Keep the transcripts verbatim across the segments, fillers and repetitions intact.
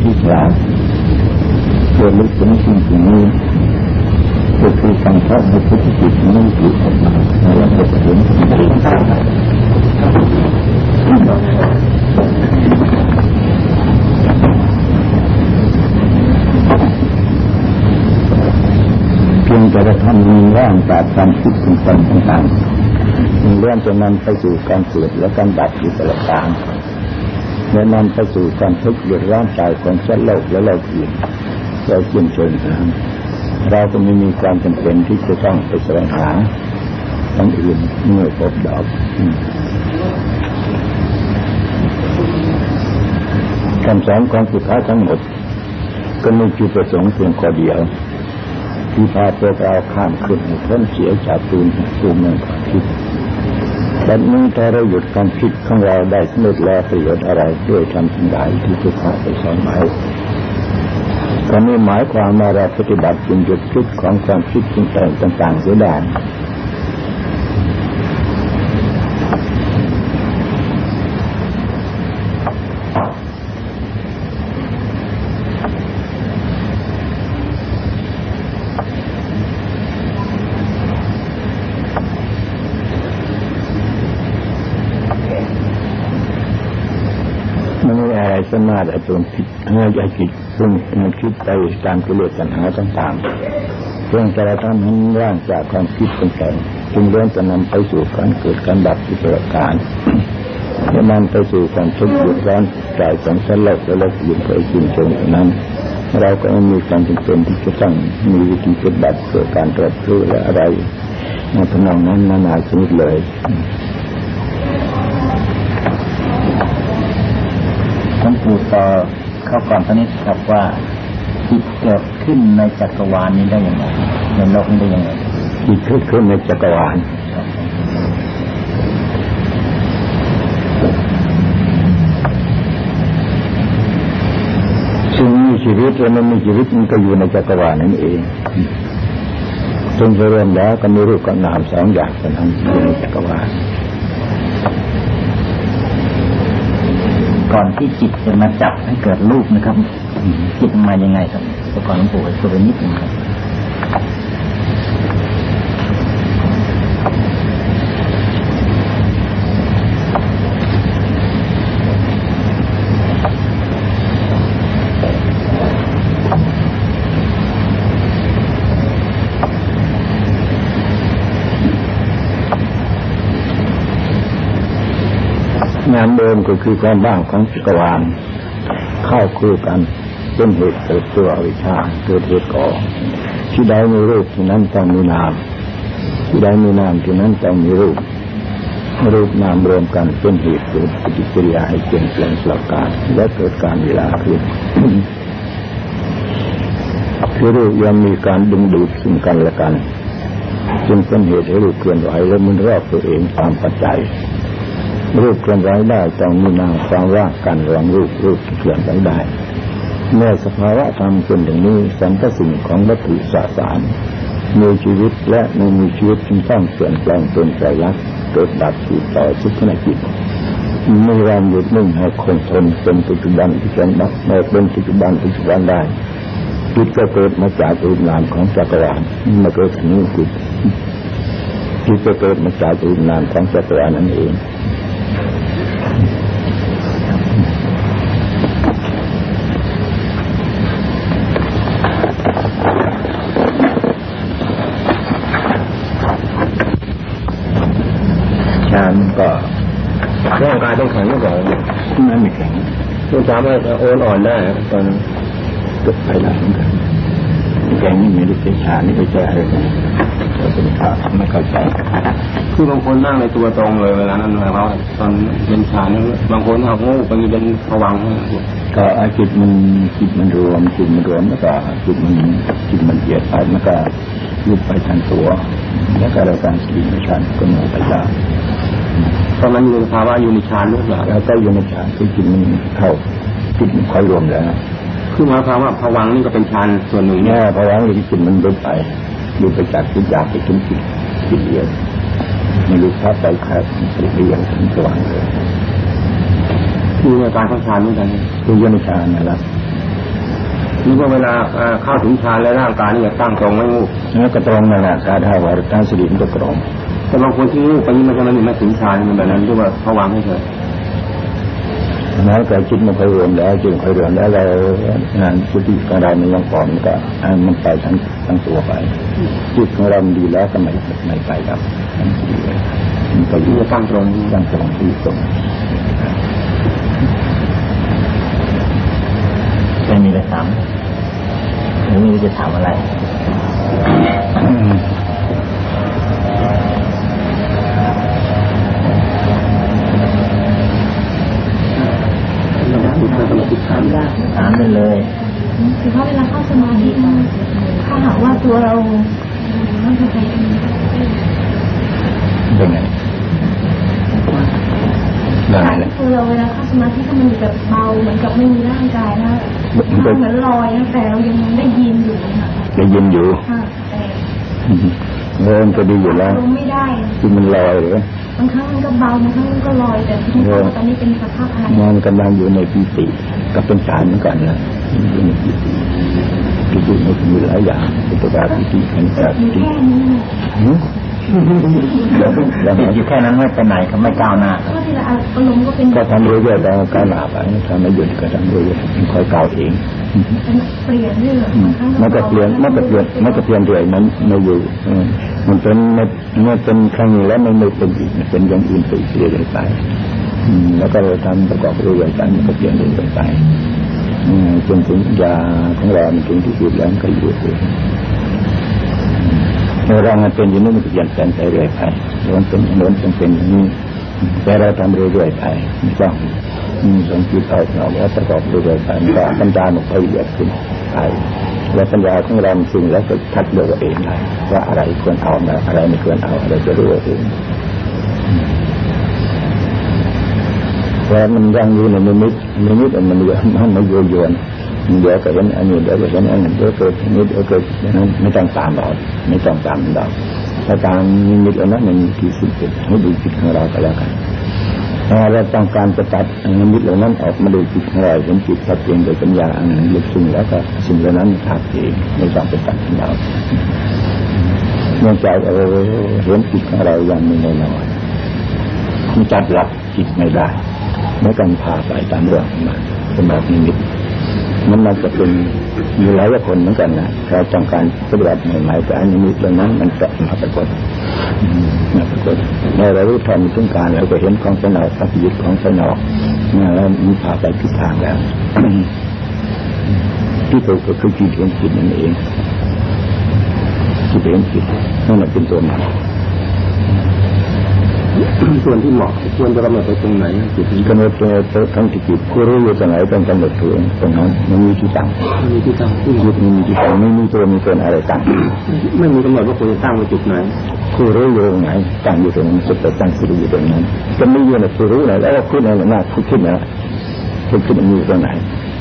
ที่กล่าวเพื่อลึกถึงสิ่งที่นี้ก็คือการทำให้พุทธจิตนั้นหลุดออกมาแล้วก็เห็นสิ่งที่เพียงแต่จะทำมีร่างจากความคิดเป็นต้นต่างๆมีเรื่องจะนำไปสู่การเกิดและการดับอยู่ตลอดกาลและนำไปสู่การทุกข์เดือดร้อนใจของสัตว์โลกและโลกอื่นเราเชื่อเชิญเราก็ไม่มีความจำเป็นที่จะต้องไปแสวงหาทั้งอื่นเมื่อพบดอกคำสอนของพุทธะทั้งหมดก็มีจุดประสงค์เพียงข้อเดียวที่พาพวกเราข้ามขึ้นพ้นเสียจากตูนตูนเมืองความคิดแต่เมื่อถ้าเราหยุดความคิดของเราได้สำเร็จแล้วประโยชน์อะไรด้วยทำสิ่งใดที่พุทธะได้สอนไว้ก็ไม่หมายความว่าเราปฏิบัติจนหยุดคิดของความคิดต่างๆเสียได้สามารถจนคิดให้ใจคิดซึ่งมันคิดไปตามกิเลสตัณหาต่างๆเพียงแต่เราทำให้ร่างจากความคิดต่างๆจึงเลื่อนจะนำไปสู่การเกิดการดับที่ประการและนำไปสู่ความทุกข์เดือดร้อนใจของสัตว์โลกและโลกอื่นไปจริงจงนั้นเราก็ไม่มีความจำเป็นที่จะต้องมีวิธีปฏิบัติเพื่อการตรัสรู้และอะไรในทำนองนั้นนานาชนิดเลยท่านปู่ต่อเข้าก่อนตอนนี้ครับว่าจิตเกิดขึ้นในจักรวาลนี้ได้ยังไงในโลกนี้ได้ยังไงจิตเกิดขึ้นในจักรวาลซึ่งมีชีวิตและไม่มีชีวิตมันก็อยู่ในจักรวาลนั่นเองจนเริ่มแล้วก็มีรูปกับนามสองอย่างเท่านั้นอยู่ในจักรวาลก่อนที่จิตจะมาจับให้เกิดรูปนะครับจิตมายังไงครับก่อนหลวงปู่ช่วยไปนิดนึงครับงานเดิมก็คือความว่างของจักรวาลเข้าคู่กันเป็นเหตุเกิดตัวอวิชชาเกิดเหตุก่อที่ใดมีรูปที่นั้นต้องมีนามที่ใดมีนามที่นั้นต้องมีรูปรูปนามรวมกันเป็นเหตุเกิดปฏิกิริยาให้เปลี่ยนแปลงสลับกันและเกิดการเวลาขึ้นคือรูปย่อมมีการดึงดูดซึ่งกันและกันจึงเป็นเหตุให้รูปเคลื่อนไหวและหมุนรอบตัวเองตามปัจจัยรูปเคลื่อนไหวได้ต้องมีนามความว่างกันระหว่างรูปรูปที่เคลื่อนไหวได้เมื่อสภาวะธรรมเป็นอย่างนี้สรรพสิ่งของวัตถุสสารมีชีวิตและไม่มีชีวิตจึงต้องเปลี่ยนแปลงเป็นไตรลักษณ์เกิดดับสืบต่อทุกขณะจิตไม่ยอมหยุดนิ่งให้คงทนเป็นปัจจุบันที่เป็นดับไม่เป็นปัจจุบันปัจจุบันได้จิตก็เกิดมาจากรูปนามของจักรวาลมาเกิดถึงจิตจิตก็เกิดมาจากรูปนามของจักรวาลนั่นเองก็ร่างกายต้องแข็งก่อนนั่นไม่แข็งไม่สามารถโอนอ่อนได้ตอนเกิดไปหลังกันแข็งนี่ไม่ได้เป็นชานี่ไม่ใช่อะไรกันแต่เป็นขาไม่เข้าใจคือบางคนนั่งในตัวตรงเลยเวลานั้นเราตอนเป็นชานี่บางคนหักงูบางทีเป็นผวังก็อาจิตมันจิตมันรวมจิตมันรวมแล้วก็จิตมันจิตมันเอียดไปมันก็ยุบไปทันตัวแล้วก็เราการสิ่งไม่ชันก็หมดไปได้ตอนนั้นอยู่ภาวะอยู่ในฌานหรือเปล่าแล้วก็อยู่ในฌานที่จิตมันเข้าจิตมันค่อยรวมแล้วคือหมายความว่าภวังค์นี่ก็เป็นฌานส่วนหนึ่งแน่ภวังค์ที่จิตมันลุกไปลุกไปจากจิตอยากไปถึงจิตจิตเดียวไม่รู้พัดไปแค่จิตเดียวถึงสว่างเลยคืออาการของฌานเหมือนกันคืออยู่ในฌานนะครับนี่ว่าเวลาเข้าถึงฌานแล้วร่างกายนี่จะตั้งตรงไม่งูแล้วก็ตรงนั่นแหละการให้วาระตั้งสติมันก็ตรงแต่บางคนที่งูไปนี่มันจะไม่ถึงฌานมันแบบนั้นที่ว่าเขาวางให้เฉยแม้แต่จิตมันเคยรวมแล้วจึงเคยรวมแล้วเรางานสติของเรามันยังก่อนมันก็มันไปทั้งทั้งตัวไปจิตของเราดีแล้วก็ไม่ไม่ไปครับมันก็อยู่ตั้งตรงตั้งตรงที่ตรงไม่มีอะไรถามหรือไม่รู้จะถามอะไรถามไปเลยคือว่าเวลาเข้าสมาธิถ้าหากว่าตัวเราไม่เป็นไรเป็นไงคือเราเวลาเข้าสมาธิก็มันแบบเบาเหมือนกับไม่มีร่างกายนะเหมือนลอยนะแต่เรายังได้ยินอยู่ค่ะได้ยินอยู่เริ่มก็ดีอยู่แล้วไม่ได้คือมันลอยเลยบางครั้งมันก็เบาบางครั้งมันก็ลอยแต่ที่นี่ตอนนี้เป็นสภาพอะไรมันกำลังอยู่ในปีติกับเป็นฌานเหมือนกันนะปีติมันมีหลายอย่างเป็นตัวแบบปีติขันธ์ปีติอยู่แค่นั้นไม่ไปไหนเขาไม่ก้าวหน้าก็ทำเรื่อยๆแล้วก้าวหน้าไปทำไม่หยุดก็ทำเรื่อยๆค่อยก้าวเองเปลี่ยนเรื่อยมันก็เปลี่ยนมันก็เปลี่ยนมันก็เปลี่ยนเรื่อยมันไม่อยู่มันเป็นมันเป็นครั้งนี้แล้วมันไม่เป็นอีกเป็นอย่างอื่นไปเรื่อยๆไปแล้วก็เราทำประกอบเรื่อยๆไปมันก็เปลี่ยนเรื่อยๆไปจนถึงยาของเรามันถึงที่สุดแล้วก็อยู่เองเรามันเป็นอย่างนี้มันเปลี่ยนแปลงไปเรื่อยไปล้วนเป็นล้วนเป็นอย่างนี้แต่เราทำเรื่อยๆไปไม่ต้องสังเกตเอาเราแล้วประกอบเรื่อยๆไปก็ปัญญามันละเอียดขึ้นไปและปัญญาของเราจริงแล้วก็ทัดเลือกเองได้ว่าอะไรควรเอาอะไรไม่ควรเอาอะไรจะรู้เองแต่มันยังอยู่ในนิมิตนิมิตมันเยอะมันไม่โยโย่เดี๋ยวก็เห็นอันนี้เดี๋ยวก็เห็นอันนั้นเดี๋ยวเกิดนิดเดี๋ยวเกิดนั้นไม่ต้องตามเราไม่ต้องตามเราถ้าตามนิมิตอันนั้นมันที่สุดให้ดูจิตของเราก็แล้วกันถ้าเราต้องการจะตัดนิมิตเหล่านั้นออกมาดูจิตของเราเห็นจิตชัดเจนโดยปัญญาอันนั้นลึกซึ้งแล้วก็สิ่งเหล่านั้นขาดเองไม่ต้องไปตัดเราเนื่องจากเราเห็นจิตของเราอย่างมีแน่นอนมันจับหลักจิตไม่ได้ไม่กันพาไปตามเรื่องมันเป็นแบบนิมิตมันมันจะเป็นมีหลายคนเหมือนกันนะเราต้องการปฏิบัติใหม่ๆแต่อันนี้เรื่องนั้นมันจะมาปรากฏมาปรากฏในเรารู้ทันถึงการเราก็เห็นของสนอกทัศยิตของสนอกแล้วมีพาไปทิศทางแล้วที่ตัวก็คือจิตเห็นจิตนั่นเองจิตเห็นจิตนั่นแหละเป็นตัวมันส่วนที่เหมาะควรจะกำหนดไปตรงไหนจิตกำหนดตัวทั้งจิตผู้รู้อยู่ตรงไหนต้องกำหนดตัวตรงนั้นไม่มีที่ตั้งไม่มีที่ตั้งจิตไม่มีที่ตั้งไม่มีตัวมีตัวอะไรตั้งไม่มีกำหนดว่าควรจะตั้งไว้จุดไหนผู้รู้อยู่ตรงไหนตั้งอยู่ตรงนั้นสุดแต่ตั้งสุดอยู่ตรงนั้นจะไม่อยู่ในผู้รู้ไหนแล้วพูดในหน้าพูดขึ้นนะพูดขึ้นมันอยู่ตรงไหน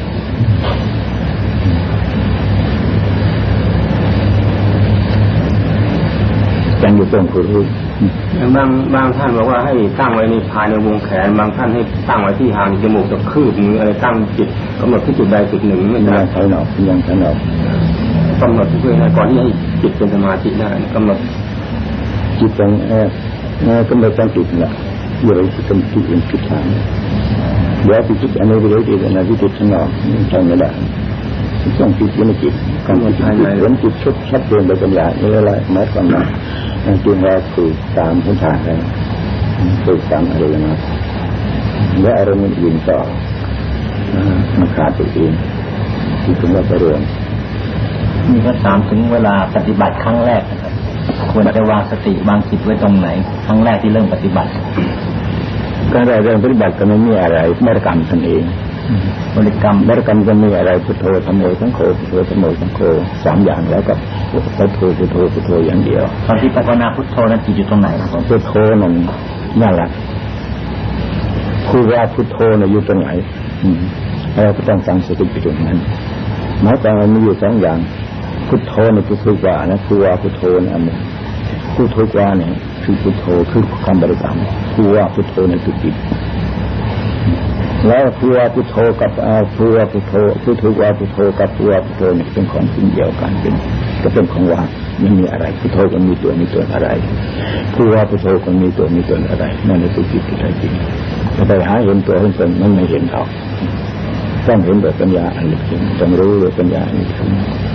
ตั้งอยู่ตรงผู้รู้บางบางท่านบอกว่าให้ตั้งไว้ในภายในวงแขนบางท่านให้ตั้งไว้ที่หางจมูกกับคืบมืออะไรตั้งจิตกำหนดที่จุดใดจุดหนึ่งไม่ได้ใช่หรอกยังใช่หรอกกำหนดเพื่อให้ก่อนที่ให้จิตเป็นสมาธิได้กำหนดจิตเป็นเออกำหนดตั้งจิตแหละอยู่ในจิตเป็นจิตเป็นจิตทางเดี๋ยวจิตอันนี้ไปเลยจิตอันนี้จิตข้างนอกใช่ไม่ได้ต้องจิตอยู่ในจิตกำหนดภายในเห็นจิตชุดชัดเจนโดยปัญญานี่อะไรหมายความว่าจริงแล้วคือตามพื้นฐานแล้วคือตามอะไรนะและอารมณ์อื่นต่อมันขาดตัวเองที่ถึงว่าเรื่องมีก็ถามถึงเวลาปฏิบัติครั้งแรกนะครับควรจะวางสติวางจิตไว้ตรงไหนครั้งแรกที่เริ่มปฏิบัติก็ได้เริ่มปฏิบัติก็ไม่มีอะไรบริกรรมตนเองบริกรรมบริกรรมจะมีอะไรพุทโธธัมโมสังโฆพุทโธธัมโมสังโฆสามอย่างแล้วกับพุทโธพุทโธพุทโธอย่างเดียวตอนที่ภาวนาพุทโธนั้นจิตอยู่ตรงไหนครับพุทโธนั่นนั่นแหละคือว่าพุทโธน่ะอยู่ตรงไหนเราก็ต้องตั้งสติอยู่ตรงนั้นหมายความว่ามีอยู่สองอย่างพุทโธนี่คือว่านะคือว่าพุทโธนั่นอันนึงพุทโธว่าเนี่ยคือพุทโธคือคำบริกรรมคือว่าพุทโธนี่คือจิตแล้วพุทพุทโธกับอาพุทพุทโธพุทโธวาพุทโธกับพุทพุทโธนี่เป็นของจริงเดียวกันเป็นก็เป็นของว่างไม่มีอะไรพุทโธก็มีตัวมีตนอะไรพุทวาพุทโธก็มีตัวมีตนอะไรนั่นแหละคือจิตที่แท้จริงถ้าไปหาเห็นตัวเห็นตนมันไม่เห็นหรอกต้องเห็นโดยปัญญาอันลึกซึ้งต้องรู้โดยปัญญาอันลึกซึ้ง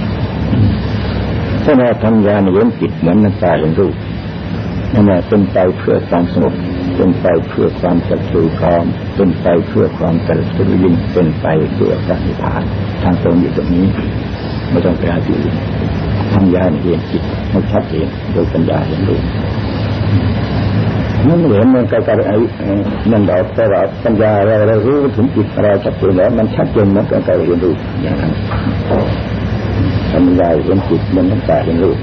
ถ้าเราทำญาณเห็นจิตเหมือนน้ำตาเห็นรูปนั่นแหละเป็นไปเพื่อความสงบเป็นไปเพื่อความสัจจะพร้อมเป็นไปเพื่อความตรัสรู้ยิ่งเป็นไปเพื่อพระนิพพานทางตรงอยู่ตรงนี้ไม่ต้องไปหาที่อื่นทำญาณเห็นจิตให้ชัดเจนโดยปัญญาเห็นรูปนั่นเห็นมันก็กระไรนั่นเราแต่ว่าปัญญาเราเรารู้ถึงจิตเราชัดเจนแล้วมันชัดเจนมันก็กระไรเห็นรูปอย่างนั้นปัญญาเห็นจิตมันน้ำตาเห็นรูป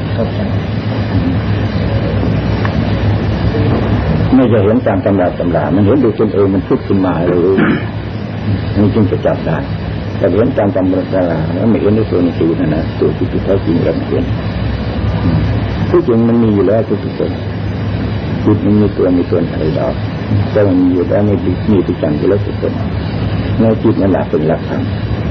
ไม่จะเห็นตามตำราตำรามันเห็นดูจนเองมันพูดขึ้นมาเลยนี่จึงจะจับได้แต่เห็นตามตำราตำราแล้วไม่เห็นในตัวในจิตนะนะตัวจิตที่แท้จริงเราไม่เห็นผู้จริงมันมีอยู่แล้วทุกคนจิตมันมีตัวมีตนอะไรดอกแต่มันมีอยู่แล้วไม่มีมีที่จังอยู่แล้วทุกคนในจิตนั่นแหละเป็นหลักธรรม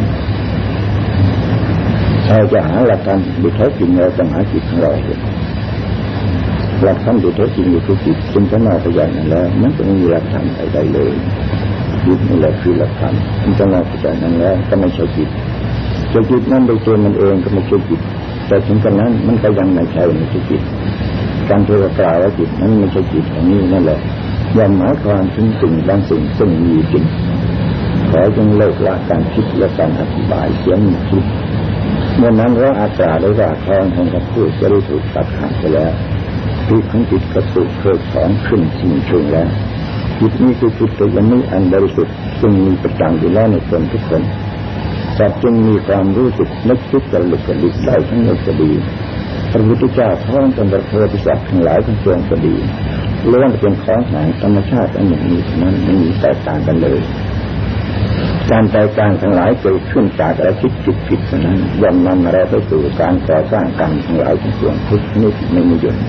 เราจะหาหลักธรรมโดยแท้จริงเราต้องหาจิตของเราเองหลักธรรมโดยแท้จริงอยู่ที่จิตจึงจะมาตัวอย่างนั้นแล้วมันจะไม่มีหลักธรรมใดๆเลยจิตนี่แหละคือหลักธรรมจึงจะมาตัวอย่างนั้นแล้วก็ไม่ใช่จิตจะจิตนั้นโดยตัวมันเองก็ไม่ใช่จิตแต่ถึงกระนั้นมันก็ยังไม่ใช่ไม่ใช่จิตการที่เรากล่าวว่าจิตนั้นไม่ใช่จิตอย่างนี้นั่นแหละย่อมหมายความถึงสิ่งบางสิ่งซึ่งมีจริงขอจงเลิกละการคิดและการอธิบายเสียงคิดเมื่อนั้นเราอาจารย์ได้ว่าทองของกับผู้จะได้ถูกตัดขาดไปแล้วที่ทั้งจิตกระสุนเคยสอนขึ้นสิ่งชงแล้วจิตนี้คือจิตตัวยังไม่อันบริสุทธิ์ซึ่งมีประจังอยู่แล้วในคนทุกคนแต่จึงมีความรู้สึกนึกคิดกระลึกกระดิกได้ทั้งในคดีพระพุทธเจ้าท้องเป็นประเทศสัตว์ทั้งหลายทั้งปวงคดีล้วนเป็นของแห่งธรรมชาติอันหนึ่งนี้นั้นไม่มีแตกต่างกันเลยการแตกต่างทั้งหลายเกิดขึ้นจากอะไรคิดผิดผิดนั้นย่อมนำเราไปสู่การก่อสร้างกรรมทั้งหลายทั้งปวงทุกนิดไม่มีหยุด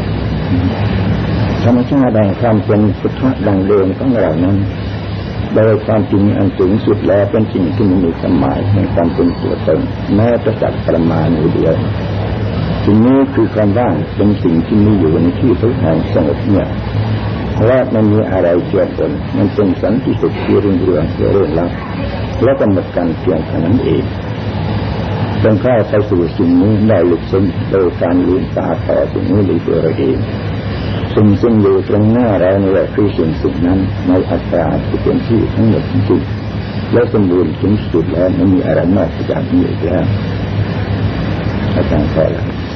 ธรรมชาติแห่งความเป็นพุทธะดังเดิมของเรานั้นโดยความจริงอันสูงสุดแล้วเป็นสิ่งที่ไม่มีความหมายในความเป็นตัวตนแม้แต่จักรประมาณเดียวสิ่งนี้คือความว่างเป็นสิ่งที่มีอยู่ในที่ทุกแห่งสงบเนี่ยและมันมีอะไรเกี่ยวกันมันเป็นสันติสุขที่รุ่งเรืองเรื่อยลับและกำหนดการเพียงเท่านั้นเองจงเข้าไปสู่สิ่งนี้ได้ลึกซึ้งโดยการลืมตาต่อสิ่งนี้ด้วยตัวเราเองสิ่งซึ่งอยู่ตรงหน้าเรานี่แหละคือสิ่งสิ่งนั้นในอัตราที่เป็นที่ทั้งหมดจริงและสมบูรณ์ถึงสุดแล้วไม่มีอะไรนอกจากนี้อีกแล้วอาจารย์ขอแล้ว